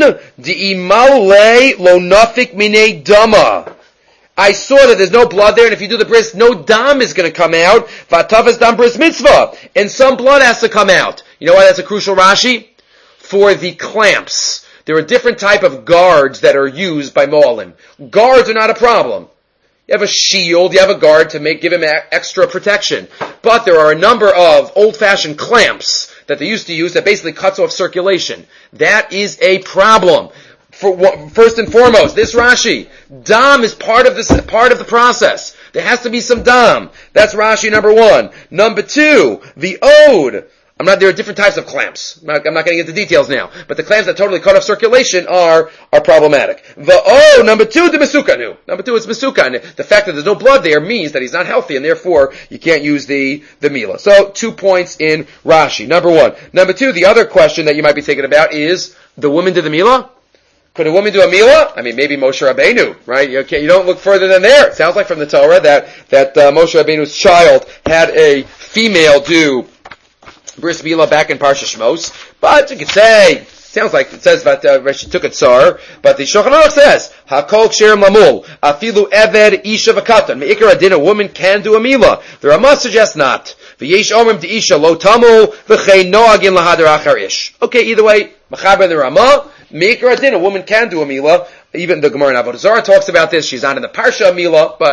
Di'imale lo nafik mine dama. I saw that there's no blood there, and if you do the bris, no dam is going to come out. Vatavas dam bris mitzvah. And some blood has to come out. You know why that's a crucial Rashi? For the clamps. There are different type of guards that are used by Moalim. Guards are not a problem. You have a shield, you have a guard to give him extra protection. But there are a number of old-fashioned clamps that they used to use that basically cuts off circulation. That is a problem. First and foremost, this Rashi, dam is part of the process. There has to be some dam. That's Rashi number one. Number two, the ode. There are different types of clamps. I'm not getting into details now. But the clamps that totally cut off circulation are problematic. Number two, the mesukanu. Number two, it's mesukan. The fact that there's no blood there means that he's not healthy, and therefore you can't use the milah. So 2 points in Rashi. Number one. Number two, the other question that you might be thinking about is, the woman did the milah? Could a woman do a milah? Maybe Moshe Rabbeinu, right? You don't look further than there. It sounds like from the Torah that Moshe Rabbeinu's child had a female do bris milah back in Parsha Shmos, but you could say, sounds like it says that she took a tsar, but the Shulchan Aruch says, Hakol ksher mamul, afilu eved isha v'katan, me'ikar adin, a woman can do a milah. The Ramah suggests not. V'yesh omrim de isha lo tamul, v'chei noagin lahadar achar ish. Okay, either way, Machaber and the Ramah, me'ikar adin, a woman can do a milah. Even the Gemara in Avodah Zarah talks about this. She's not in the Parsha of milah, but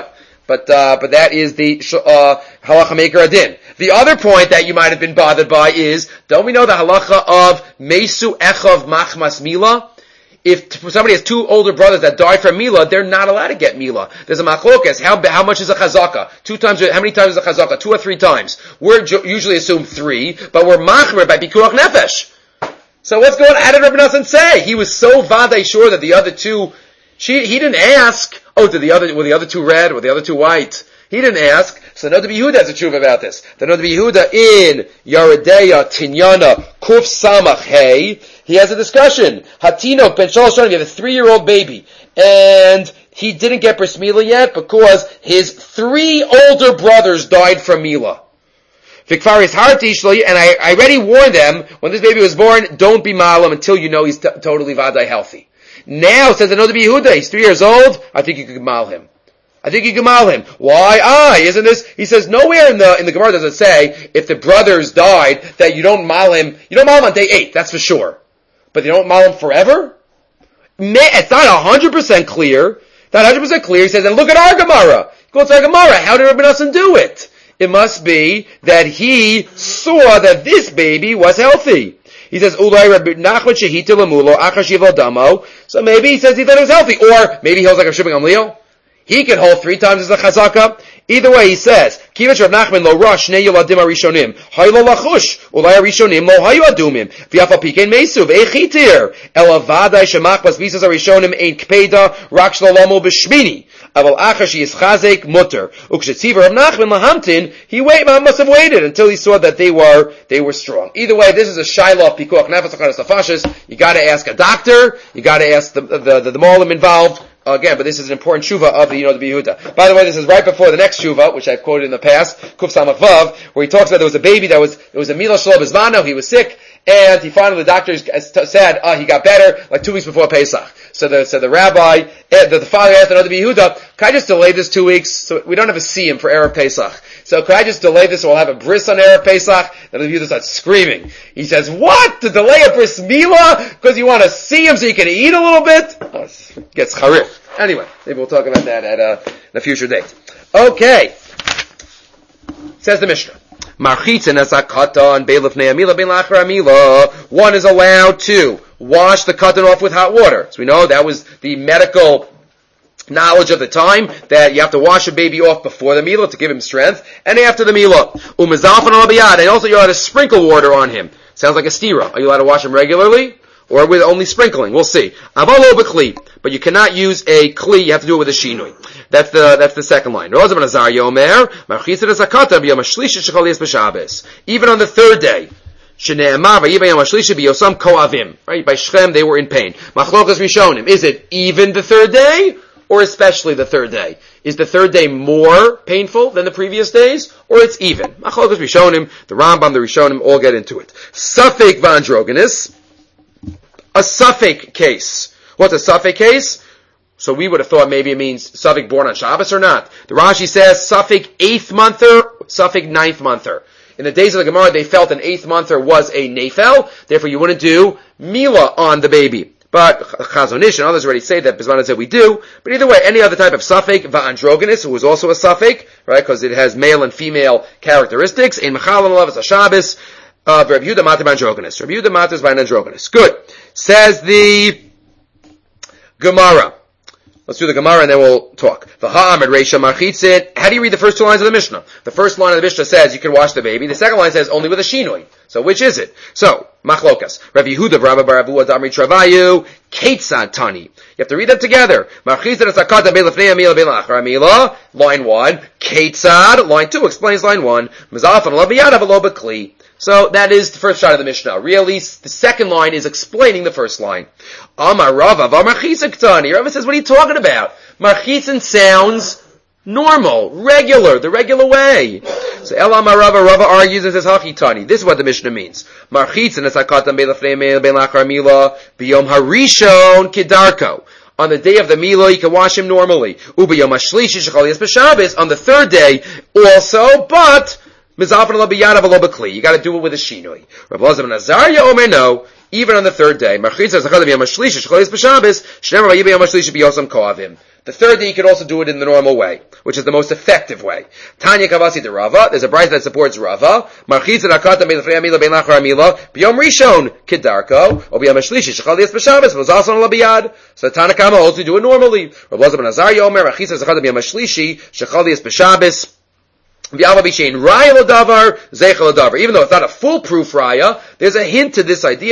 But that is the halacha maker adin. The other point that you might have been bothered by is, don't we know the halacha of mesu echav machmas mila? If somebody has two older brothers that died from mila, they're not allowed to get mila. There's a machlokas. How much is a chazaka? 2 times. How many times is a chazaka? 2 or 3 times. We're usually assume 3, but we're machmer by pikuach nefesh. So what's going on? How did Rabbi Nassan say? He was so vaday sure that the other two. He didn't ask. Oh, were the other two red? Were the other two white? He didn't ask. So Noda Yehuda has a truth about this. The Noda Yehuda in Yaredeya Tinyana Kuf Samach Hey, he has a discussion. Hatinok ben Shalosh Shanim, you have a 3-year-old baby, and he didn't get bris milah yet because his 3 older brothers died from milah. Vikfaris Harti, and I already warned them when this baby was born, don't be malam until you know he's totally vaday healthy. Now, says another Yehuda, he's 3 years old, I think you could mal him. Why? Isn't this? He says nowhere in the Gemara does it say if the brothers died that you don't mal him. You don't mal him on day 8, that's for sure. But you don't mal him forever? It's not 100% clear. Not 100% clear. He says, and look at our Gemara. Go to our Gemara. How did Rabbi Nassan do it? It must be that he saw that this baby was healthy. He says, Ulai Rabbi Nachman Shehita Lamulo, Achash Yival Damo. So maybe he says he thought it was healthy. Or maybe he holds like a Shibing Amlio. He can hold 3 times as a chazaka. Either way, he says, Kivash Rav Nachman lo rosh ne yoladim arishonim. Hay lo lachush. Ulai arishonim lo hayu adumim. V'yafal pikein mesu. V'echitir. El avadai shemach bas visas arishonim ein kpeda. Rak shlolomo b'shmini. Aval achash yischazek mutter. Ukshetziva Rav Nachman lahamtin. He must have waited until he saw that they were strong. Either way, this is a shiloh pikuach nefesh akadas nefashis. You gotta ask a doctor. You gotta ask the molim involved. Again, but this is an important shuva of the Yehuda. By the way, this is right before the next shuva, which I've quoted in the past, Kuf Samach Vav, where he talks about there was a baby there was a milah shelo b'zmano, he was sick, and he finally, the doctors said, he got better, like 2 weeks before Pesach. So the rabbi, the father asked another Yehuda, can I just delay this 2 weeks? So we don't have a siyum for Erev Pesach. So can I just delay this so we'll have a bris on Erev Pesach? And the Yehuda starts screaming. He says, what? To delay a bris milah? Because you want to see him so you can eat a little bit? Oh, it gets charif. Anyway, maybe we'll talk about that at a future date. Okay. Says the Mishnah. One is allowed to wash the katan off with hot water. So we know that was the medical knowledge of the time, that you have to wash a baby off before the milah to give him strength, and after the milah. And also you're allowed to sprinkle water on him. Sounds like a stira. Are you allowed to wash him regularly? Or with only sprinkling? We'll see. But you cannot use a kli, you have to do it with a shinui. That's the second line. Even on the 3rd day, right? By Shechem, they were in pain. Is it even the 3rd day, or especially the 3rd day? Is the 3rd day more painful than the previous days, or it's even? Machlokas Rishonim, the Rambam, the Rishonim, all get into it. Safek v'androgenis, a suffix case. What's a suffix case? So we would have thought maybe it means suffix born on Shabbos or not. The Rashi says suffix 8th monther, suffix 9th monther. In the days of the Gemara, they felt an 8th monther was a nefel, therefore you wouldn't do milah on the baby. But Chazon Ish and others already say that Bisman said we do. But either way, any other type of suffix, va'androgenis, who is also a suffix, right, because it has male and female characteristics. In Mechalam Lavas HaShabbos, Rabbi Yehuda Matir b'androgenis. Rabbi Yehuda Matir b'androgenis. Good. Says the Gemara. Let's do the Gemara and then we'll talk. How do you read the first 2 lines of the Mishnah? The first line of the Mishnah says you can wash the baby. The second line says only with a shinoi. So which is it? So, Machlokas. Rabbi Yehuda Rabba Barabu Adamri Travayu Ketzad Tani. You have to read them together. Line 1. Ketzad. Line 2 explains line 1. So that is the first shot of the Mishnah. Really, the second line is explaining the first line. Amar Rava v'marchitzin ktani. Rava says, what are you talking about? Marchitzin sounds normal, regular, the regular way. So El Amar Rava argues and says, Hachitani. This is what the Mishnah means. Marchitzin es hakatam bein lefnei meil bein lachar milah b'yom harishon kedarko. On the day of the milah, you can wash him normally. Ubiyom hashlishi shechal yes b'Shabbos. On the 3rd day, also, but you got to do it with a shinoi. Rabbi Lazar ben Azariah Omer no. Even on the 3rd day, The third day you could also do it in the normal way, which is the most effective way. Tanya Kavasi de Rava, there's a brayta that supports Rava. Marchitz rakata melachrei amila bein lachar amila b'yom rishon kidarko or b'yom shlishi shechal yes b'shabbos was also on labiyad. So the Tanakama also do it normally. Rav Elazar ben Azariah omer marchitz rakata b'yom shlishi shechal yes b'shabbos. Even though it's not a foolproof raya, there's a hint to this idea.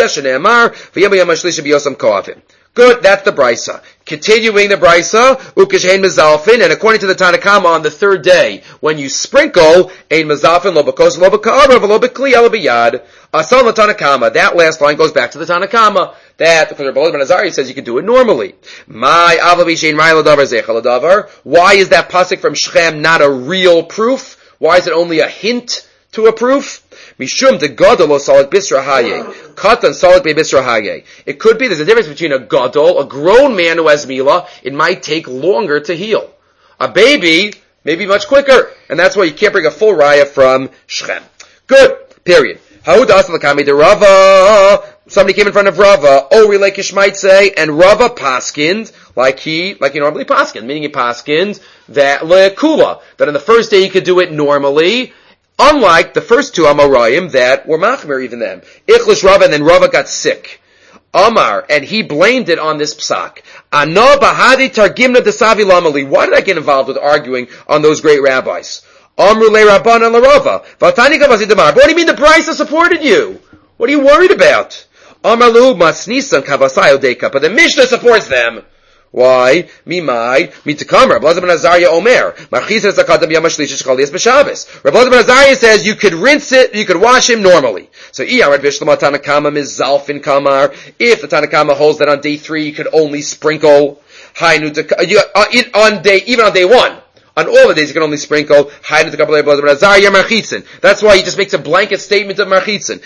Good, that's the brisa. Continuing the brisa, ukashein mezalfin, and according to the Tanakama, on the third day, when you sprinkle, ein mezalfin lo b'kos lo b'ka'ara lo b'kli ala b'yad. Asal the Tanakama. That last line goes back to the Tanakama. That because Rav Elazar ben Azariah says you can do it normally. My avabishein raya l'davar zeichel l'davar. Why is that pasuk from Shechem not a real proof? Why is it only a hint to a proof? Mishum de gadol o salik bisra haye. Katan salik be bisra haye. It could be there's a difference between a gadol, a grown man who has mila, it might take longer to heal. A baby, maybe much quicker. And that's why you can't bring a full raya from Shechem. Good. Period. Haudas l'kami de Rava. Somebody came in front of Rava, Ori like Ishmael say, and Rava paskind, like he normally paskind, meaning he paskind that lekula, that on the first day he could do it normally, unlike the first two Amoraim that were machmer even then. Ichlish Rava, and then Rava got sick. Amar, and he blamed it on this psak. Ano bahadi targimna desavi lamali. Why did I get involved with arguing on those great rabbis? Amru le Rabban la Rava. Vatani kavasi demar. What do you mean the Brisa supported you? What are you worried about? Amalu masnisan kavasayo deka. But the Mishnah supports them. Why? Mimai, mitakamar. Rav Elazar ben Azariah omer. Marchisa zakadam yom shlishi shechal yes b'Shabbos. Rav Elazar ben Azariah says you could rinse it, you could wash him normally. So, iyarad v'shlam Tanakama mizalfin kamar. If the Tanakama holds that on day 3 you could only sprinkle, even on day 1. On all the days you can only sprinkle. That's why he just makes a blanket statement of marchitzin.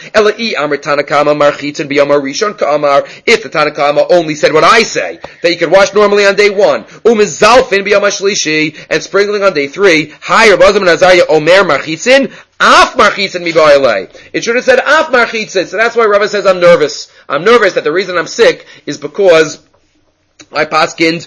If the Tanakama only said what I say, that you could wash normally on day 1, and sprinkling on day 3, it should have said af marchitzin. So that's why Rava says I'm nervous. I'm nervous that the reason I'm sick is because I paskind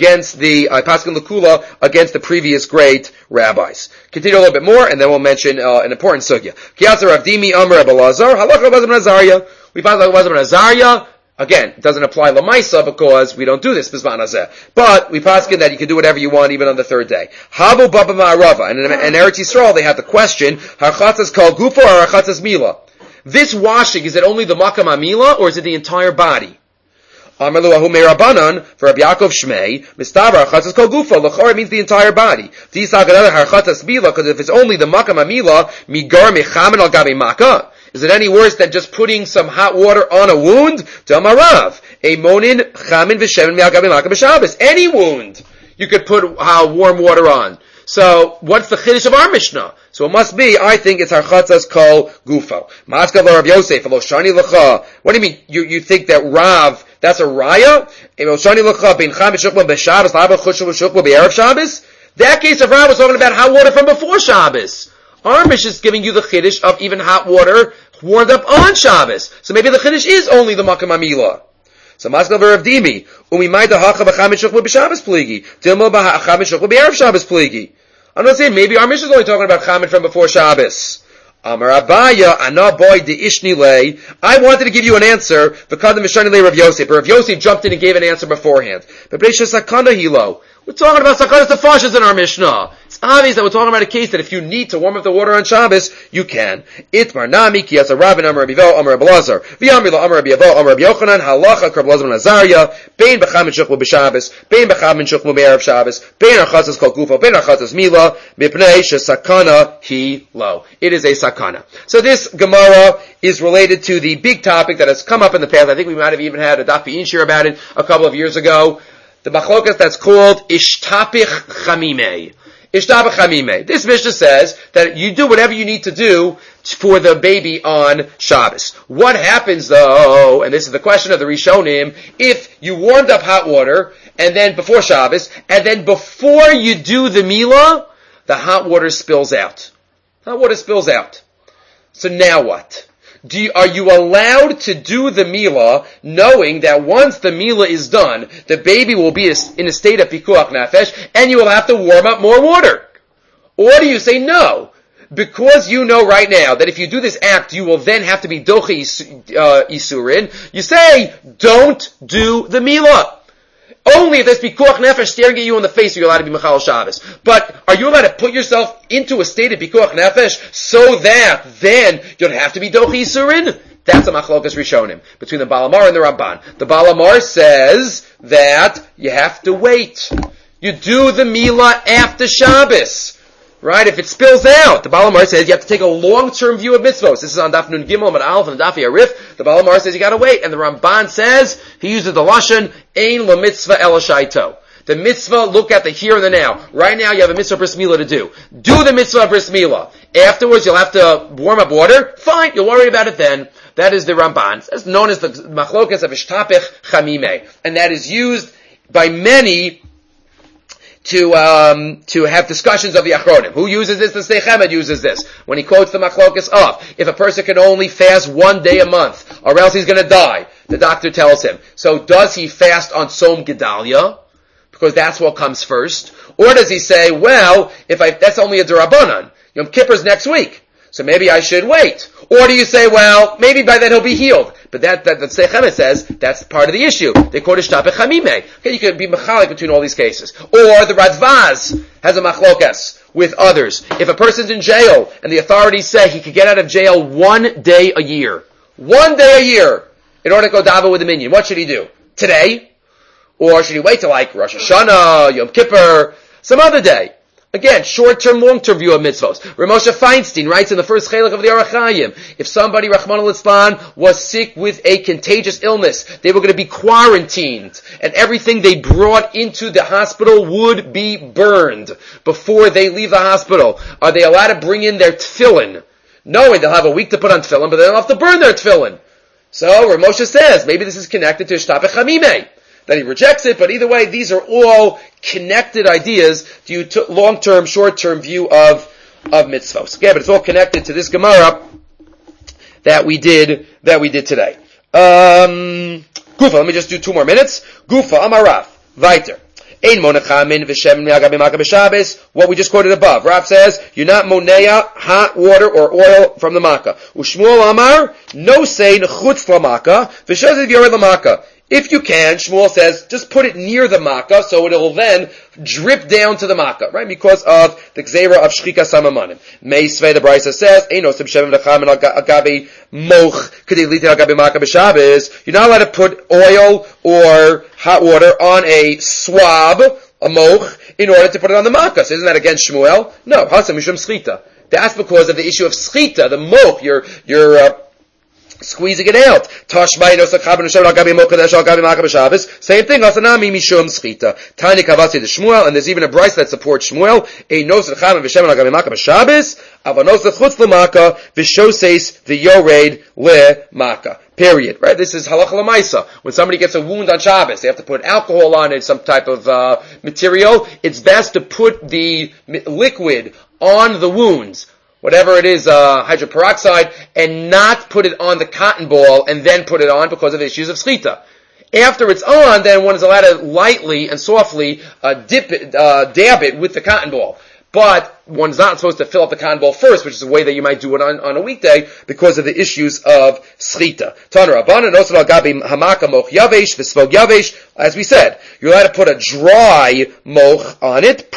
Lakula against the previous great rabbis. Continue a little bit more, and then we'll mention an important sugya. Kiyatzer Rav Dimi Amar Rav Elazar, Halach Rav Elazar ben Azariah. We pass Rav Elazar ben Azariah. Again, it doesn't apply Lamaisa because we don't do this Bizman Hazeh. But we paskin that you can do whatever you want even on the third day. Habu Baba Ma'arava. And in Eretz Yisrael they have the question, Harchatzas Kol Gufa or Harchatzas Mila? This washing, is it only the Makam Amila or is it the entire body? Amalu ahu meirabanan for Rabbi Yaakov Shmei mistavar harchatzas kol gufa lachor means the entire body. Tisagadah harchatzas mila because if it's only the makam amila migar mechamen al gabi maka. Is it any worse than just putting some hot water on a wound? Damarav emonin chamin v'shemen al gabi maka b'Shabbos. Any wound you could put warm water on. So, what's the chiddush of our Mishnah? So it must be, I think it's harchatzas kol gufo. Maskav Rav Yosef lo shani lecha. What do you mean? You think that Rav, that's a raya? Shani lecha bin cham b'shukma b'Shabbos la'aba chushul b'shukma b'erev Shabbos? That case of Rav was talking about hot water from before Shabbos. Our Mishnah is giving you the chiddush of even hot water warmed up on Shabbos. So maybe the chiddush is only the makam amila. So Maskal Rav Dimi, umimayda hacha b'cham b'shukma b'Shabbos pligi, tilma b'cham b'shukma b'erev Shabbos pligi. I'm not saying maybe our Mishnah is only talking about chamin from before Shabbos. Amar Abaya, ana boy de ishni lei. I wanted to give you an answer. V'kadam mishani lei Rav Yosef, but Rav Yosef jumped in and gave an answer beforehand. But B'reisha sakana hilo. We're talking about sakanas tefashas in our Mishnah. It's obvious that we're talking about a case that if you need to warm up the water on Shabbos, you can. Itmar nami ki yasa Rabin Amar Rabbi Vo Amar Rabbi Elazar v'yamri lo Amar Rabbi Vo Amar Rabbi Yochanan halacha Rav Elazar ben Azariah bein b'cham and shukmu b'Shabbos bein b'cham and shukmu b'erev Shabbos bein archatzas kol gufo bein archatzas mila mipnei shesakana hi lo. It is a sakana. So this Gemara is related to the big topic that has come up in the past. I think we might have even had a Daf Be'in shir about it a couple of years ago. The machlokas that's called Ishtapich Chamimei. Ishtapich Chamimei. This Mishnah says that you do whatever you need to do for the baby on Shabbos. What happens though, and this is the question of the Rishonim, if you warmed up hot water, and then before Shabbos, and then before you do the Milah, the hot water spills out. Hot water spills out. So now what? Are you allowed to do the milah, knowing that once the milah is done, the baby will be in a state of pikuach nefesh, and you will have to warm up more water? Or do you say no? Because you know right now that if you do this act, you will then have to be dochi isurin. You say, don't do the milah. Only if there's pikuach nefesh staring at you in the face, are you allowed to be mechal Shabbos. But are you allowed to put yourself into a state of pikuach nefesh so that then you don't have to be dochi isurin? That's a machlokas rishonim between the Baal Hamar and the Ramban. The Baal Hamar says that you have to wait. You do the milah after Shabbos. Right? If it spills out, the Baal Hamar says you have to take a long-term view of mitzvos. This is on Daf Nun Gimel, Amud Aleph, and Daf Yarif. The Baal Hamar says you gotta wait. And the Ramban says, he uses the Lashon, Ein la mitzvah el shaito. The mitzvah, look at the here and the now. Right now you have a mitzvah bris milah to do. Do the mitzvah bris milah. Afterwards you'll have to warm up water. Fine, you'll worry about it then. That is the Ramban. That's known as the machlokas of Ishtapich Chamimeh. And that is used by many to have discussions of the Achronim. Who uses this? The Sdei Chemed uses this. When he quotes the Machlokas of, if a person can only fast one day a month, or else he's gonna die, the doctor tells him. So does he fast on Tzom Gedalia? Because that's what comes first. Or does he say, well, that's only a D'Rabbanan. Yom Kippur's next week. So maybe I should wait. Or do you say, well, maybe by then he'll be healed. But that Sdei Chemed says, that's part of the issue. They quote Ishtapech Chamimeh. Okay, you can be mechalik between all these cases. Or the Radvaz has a machlokas with others. If a person's in jail, and the authorities say he could get out of jail 1 day a year. 1 day a year! In order to go daven with the minyan. What should he do? Today? Or should he wait till like Rosh Hashanah, Yom Kippur, some other day? Again, short-term, long-term view of mitzvos. Ramosha Feinstein writes in the first chelik of the Orach Chaim, if somebody, Rachmana litzlan, was sick with a contagious illness, they were going to be quarantined, and everything they brought into the hospital would be burned before they leave the hospital. Are they allowed to bring in their tefillin? Knowing they'll have a week to put on tefillin, but they don't have to burn their tefillin. So, Ramosha says, maybe this is connected to Ishtapech Chamimeh. That he rejects it, but either way, these are all connected ideas due to long-term, short-term view of mitzvahs. Okay, but it's all connected to this Gemara that we did today. Gufa, let me just do 2 more minutes. Gufa, Amaraf, Weiter. Ein monechamin v'shem me'agabi maka b'Shabbos. What we just quoted above. Rav says, you're not monea hot water or oil from the makkah. Ushmuel Amar, no sein chutz l'makkah, v'sheziv yored l'makkah. If you can, Shmuel says, just put it near the makkah, so it will then drip down to the makkah, right? Because of the gzeira of shchika samamanim. Meisvei, the Brisa says, Eino sim shevim lechamin agabi moch, k'di litin agabi makkah b'Shabbos. You're not allowed to put oil or hot water on a swab, a moch, in order to put it on the makkah. So isn't that against Shmuel? No, hasam mishum schita. That's because of the issue of schita, the moch, you're squeezing it out. Same thing. Asanami mishum schita. Tani kavasi the Shmuel, and there's even a brayso that supports Shmuel. A nos l'chamin v'shem l'agabi makkah b'Shabbos, avanos l'chutz l'makkah v'shoses the yored le-makkah. Period. Right? This is halacha l'maisa. When somebody gets a wound on Shabbos, they have to put alcohol on it, some type of material. It's best to put the liquid on the wounds, whatever it is, hydroperoxide, and not put it on the cotton ball and then put it on because of the issues of schita. After it's on, then one is allowed to lightly and softly dab it with the cotton ball. But one's not supposed to fill up the cotton ball first, which is the way that you might do it on a weekday because of the issues of schita. As we said, you're allowed to put a dry moch on it,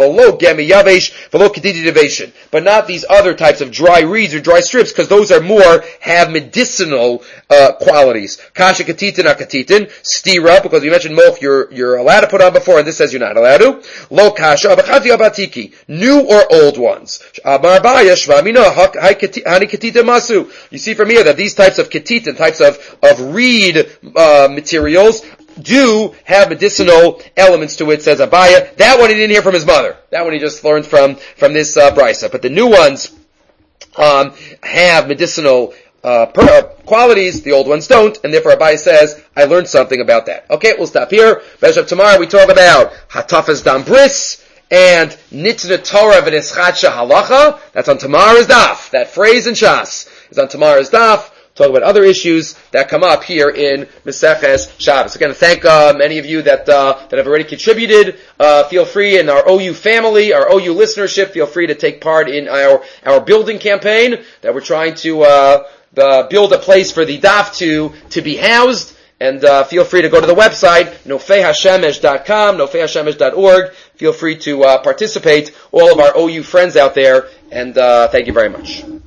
but not these other types of dry reeds or dry strips, because those are have medicinal qualities. Kasha katitin akatitin, stira, because we mentioned moch you're allowed to put on before, and this says you're not allowed to. Lo kasha abachati abatiki, new or old ones. You see from here that these types of katitin, types of reed materials, do have medicinal elements to it, says Abaya. That one he didn't hear from his mother. That one he just learned from this brisa. But the new ones have medicinal qualities, the old ones don't, and therefore Abaya says, I learned something about that. Okay, we'll stop here. B'ezras tomorrow we talk about Hatafas Dam Bris and Nitna Torah V'Nischatsha Halacha. That's on tomorrow's daf. That phrase in Shas is on tomorrow's daf. talk about other issues that come up here in Maseches Shabbos. Again, thank many of you that have already contributed. Feel free in our OU family, our OU listenership, feel free to take part in our building campaign that we're trying to build a place for the daf to be housed. And feel free to go to the website, nofehashemesh.com, nofehashemesh.org. Feel free to participate, all of our OU friends out there, and thank you very much.